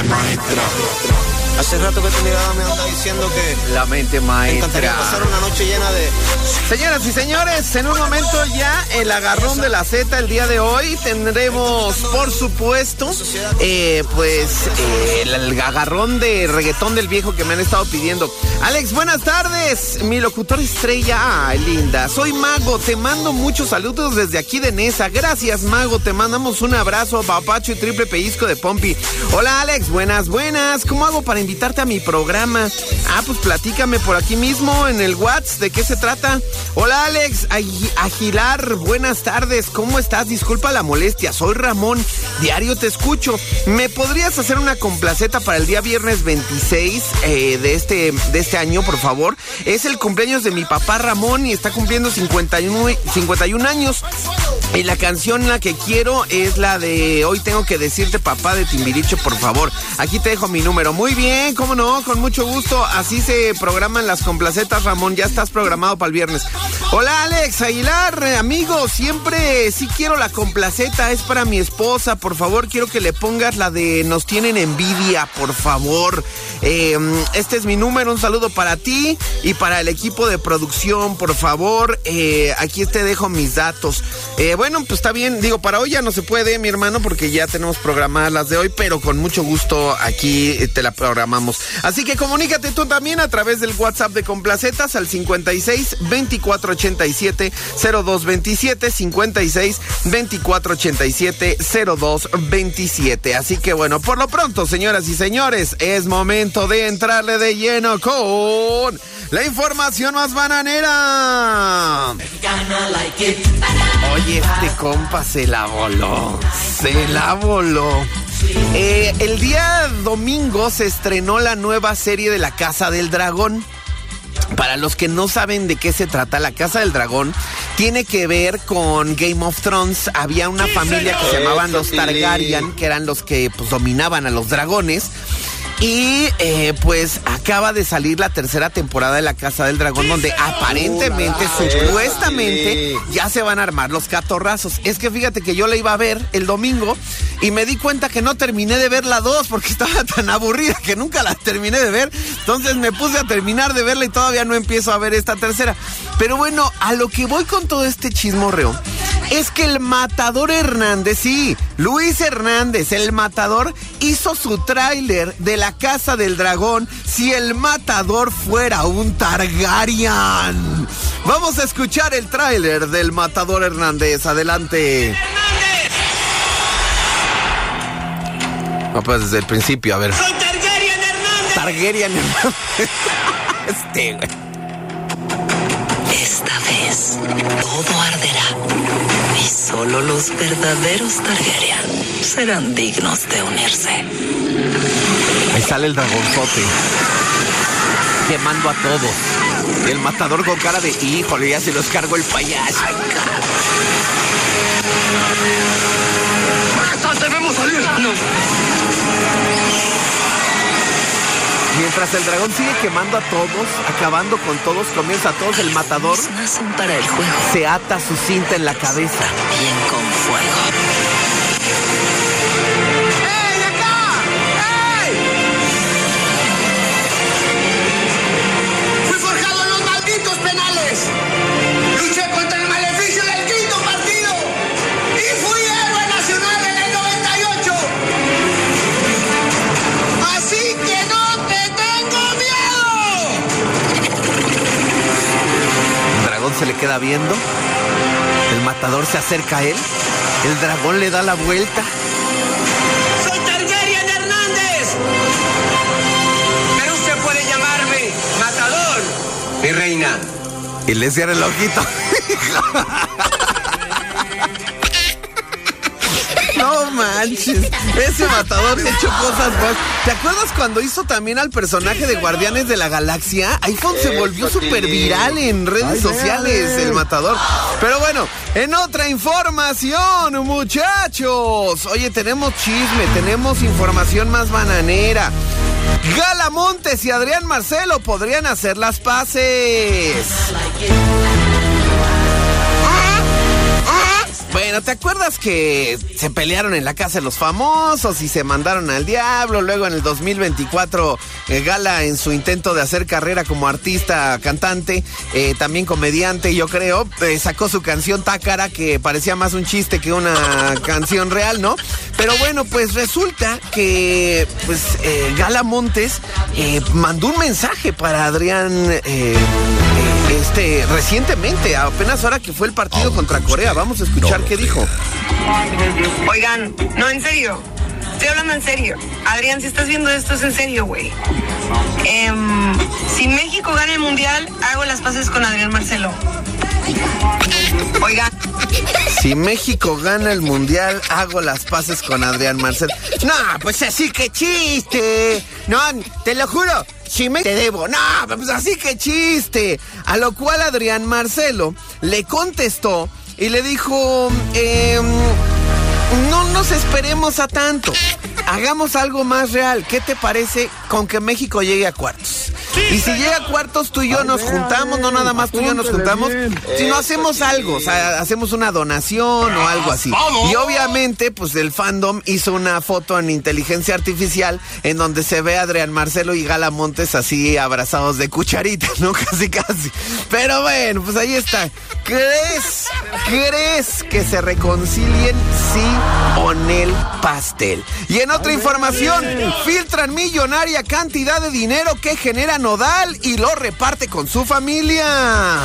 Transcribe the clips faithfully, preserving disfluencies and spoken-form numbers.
maestra. Hace rato que tu mirada me anda diciendo que la mente me maestra. encantaría pasar una noche llena de... Señoras y señores, en un momento ya el agarrón de la Z el día de hoy tendremos, por supuesto, eh, pues eh, el, el agarrón de reggaetón del viejo que me han estado pidiendo. Alex, buenas tardes, mi locutor estrella. Ay, linda, soy Mago, te mando muchos saludos desde aquí de Nesa. Gracias, Mago, te mandamos un abrazo, papacho y triple pellizco de Pompi. Hola, Alex, buenas, buenas. ¿Cómo hago para invitarte a mi programa? Ah, pues platícame por aquí mismo en el WhatsApp, ¿de qué se trata? Hola, Alex Aguilar, buenas tardes, ¿cómo estás? Disculpa la molestia, soy Ramón, diario te escucho. ¿Me podrías hacer una complaceta para el día viernes veintiséis eh, de, este, de este año, por favor? Es el cumpleaños de mi papá Ramón y está cumpliendo cincuenta y uno años. Y la canción la que quiero es la de Hoy tengo que decirte, papá, de Timbiriche, por favor. Aquí te dejo mi número. Muy bien, cómo no, con mucho gusto. Así se programan las complacetas, Ramón. Ya estás programado para el viernes. Hola, Alex Aguilar, amigo. Siempre sí quiero la complaceta. Es para mi esposa. Por favor, quiero que le pongas la de Nos tienen envidia, por favor. Eh, este es mi número. Un saludo para ti y para el equipo de producción, por favor. Eh, aquí te dejo mis datos. Eh, bueno, pues está bien. Digo, para hoy ya no se puede, mi hermano, porque ya tenemos programadas las de hoy, pero con mucho gusto aquí te la programamos. Así que comunícate tú también a través del WhatsApp de Complacetas al cincuenta y seis, veinticuatro ochenta y siete, cero dos veintisiete, cincuenta y seis, veinticuatro ochenta y siete, cero dos veintisiete. Así que bueno, por lo pronto, señoras y señores, es momento de entrarle de lleno con la información más bananera. Oye, este compa se la voló, se la voló. Eh, el día domingo se estrenó la nueva serie de La Casa del Dragón. Para los que no saben de qué se trata, La Casa del Dragón tiene que ver con Game of Thrones. Había una familia que se llamaban los Targaryen, que eran los que pues dominaban a los dragones. Y eh, pues acaba de salir la tercera temporada de La Casa del Dragón, donde aparentemente, supuestamente, ya se van a armar los catorrazos. Es que fíjate que yo la iba a ver el domingo y me di cuenta que no terminé de ver la dos porque estaba tan aburrida que nunca la terminé de ver. Entonces me puse a terminar de verla y todavía no empiezo a ver esta tercera. Pero bueno, a lo que voy con todo este chismorreo es que el Matador Hernández, sí, Luis Hernández, el Matador, hizo su tráiler de La Casa del Dragón si el Matador fuera un Targaryen. Vamos a escuchar el tráiler del Matador Hernández. Adelante. No, pues desde el principio, a ver. ¡Soy Targaryen Hernández! Targaryen Hernández. Este, güey. Esta vez todo arderá y solo los verdaderos Targaryen serán dignos de unirse. Ahí sale el dragonzote quemando a todos. El Matador con cara de híjole, ya se los cargó el payaso. Ay, ¡Debemos salir! No. Mientras el dragón sigue quemando a todos, acabando con todos, comienza a todos, el Matador nacen para el juego. Se ata su cinta en la cabeza. También con fuego. ¡Ey, acá! ¡Ey! Fui forjado en los malditos penales. Luché contra el maleficio del quinto partido. Y fui héroe nacional en el noventa y ocho. Así que no te tengo miedo. El dragón se le queda viendo. El Matador se acerca a él. El dragón le da la vuelta. ¡Soy Targaryen Hernández! Pero usted puede llamarme Matador, mi reina. Y le cierra el ojito. No manches, ese Matador ha hecho cosas buenas. ¿Te acuerdas cuando hizo también al personaje de Guardianes de la Galaxia? iPhone se volvió súper viral en redes sociales, el Matador. Pero bueno, en otra información, muchachos. Oye, tenemos chisme, tenemos información más bananera. Gala Montes y Adrián Marcelo podrían hacer las paces. Bueno, ¿te acuerdas que se pelearon en la casa de los famosos y se mandaron al diablo? Luego en el dos mil veinticuatro, eh, Gala, en su intento de hacer carrera como artista, cantante, eh, también comediante, yo creo, eh, sacó su canción Tácara, que parecía más un chiste que una canción real, ¿no? Pero bueno, pues resulta que pues eh, Gala Montes eh, mandó un mensaje para Adrián eh, eh, este recientemente, apenas ahora que fue el partido contra Corea. Vamos a escuchar qué dijo. Oigan, no, en serio, estoy hablando en serio. Adrián, si estás viendo esto, es en serio, güey. Eh, si México gana el mundial, hago las paces con Adrián Marcelo. Oigan. Si México gana el mundial, hago las paces con Adrián Marcelo. No, pues así que chiste. No, te lo juro. Si me te debo. No, pues así que chiste. A lo cual Adrián Marcelo le contestó y le dijo, eh, no nos esperemos a tanto. Hagamos algo más real. ¿Qué te parece con que México llegue a cuartos? Y si llega a cuartos, tú y yo nos juntamos, no nada más tú y yo nos juntamos, sino hacemos algo, o sea, hacemos una donación o algo así. Y obviamente, pues el fandom hizo una foto en inteligencia artificial en donde se ve a Adrián Marcelo y Gala Montes así abrazados de cucharita, ¿no? Casi, casi. Pero bueno, pues ahí está. ¿Crees, crees que se reconcilien sí o en el pastel? Y en otra información, filtran millonaria cantidad de dinero que genera Nodal y lo reparte con su familia.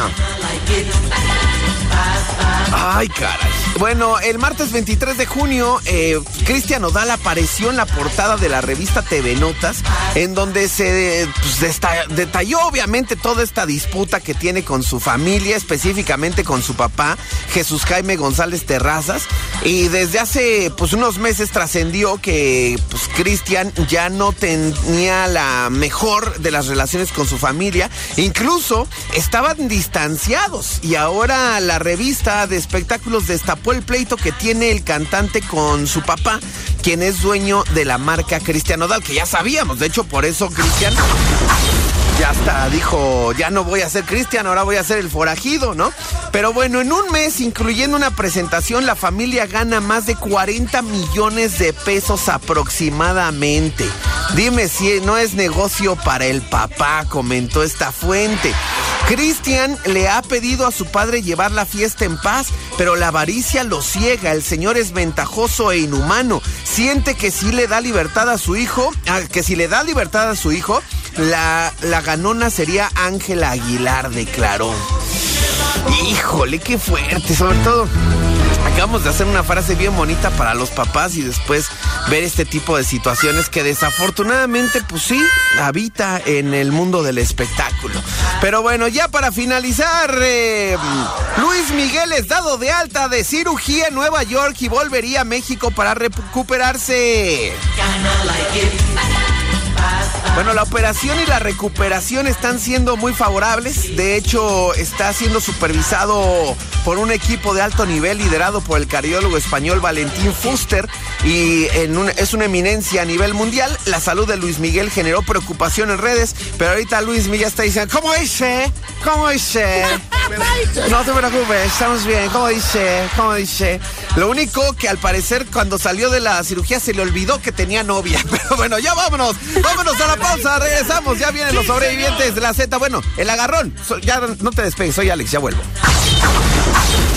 Ay, caray. Bueno, el martes veintitrés de junio, eh, Cristian Nodal apareció en la portada de la revista T V Notas, en donde se pues, desta- detalló obviamente toda esta disputa que tiene con su familia, específicamente con su papá, Jesús Jaime González Terrazas. Y desde hace pues unos meses trascendió que pues Cristian ya no tenía la mejor de las relaciones con su familia, incluso estaban distanciados, y ahora la revista de espectáculos destapó el pleito que tiene el cantante con su papá, quien es dueño de la marca Cristian Nodal, que ya sabíamos. De hecho, por eso Cristian ya hasta dijo, ya no voy a ser Cristian, ahora voy a ser el forajido, ¿no? Pero bueno, en un mes, incluyendo una presentación, la familia gana más de cuarenta millones de pesos aproximadamente. Dime si no es negocio para el papá, comentó esta fuente. Cristian le ha pedido a su padre llevar la fiesta en paz, pero la avaricia lo ciega. El señor es ventajoso e inhumano. Siente que si le da libertad a su hijo, que si le da libertad a su hijo, la, la ganona sería Ángela Aguilar, declaró. Híjole, qué fuerte, sobre todo. Acabamos de hacer una frase bien bonita para los papás y después ver este tipo de situaciones que desafortunadamente, pues sí, habita en el mundo del espectáculo. Pero bueno, ya para finalizar, eh, Luis Miguel es dado de alta de cirugía en Nueva York y volvería a México para recuperarse. Bueno, la operación y la recuperación están siendo muy favorables. De hecho, está siendo supervisado por un equipo de alto nivel liderado por el cardiólogo español Valentín Fuster, y en un, es una eminencia a nivel mundial. La salud de Luis Miguel generó preocupación en redes, pero ahorita Luis Miguel está diciendo, ¿cómo dice? ¿Cómo dice? No te preocupes, estamos bien. ¿Cómo dice? ¿Cómo dice? Lo único que al parecer cuando salió de la cirugía se le olvidó que tenía novia. Pero bueno, ya vámonos. Vámonos a la pausa, regresamos. Ya vienen los sobrevivientes de la Z. Bueno, el agarrón. Ya no te despegues, soy Alex, ya vuelvo.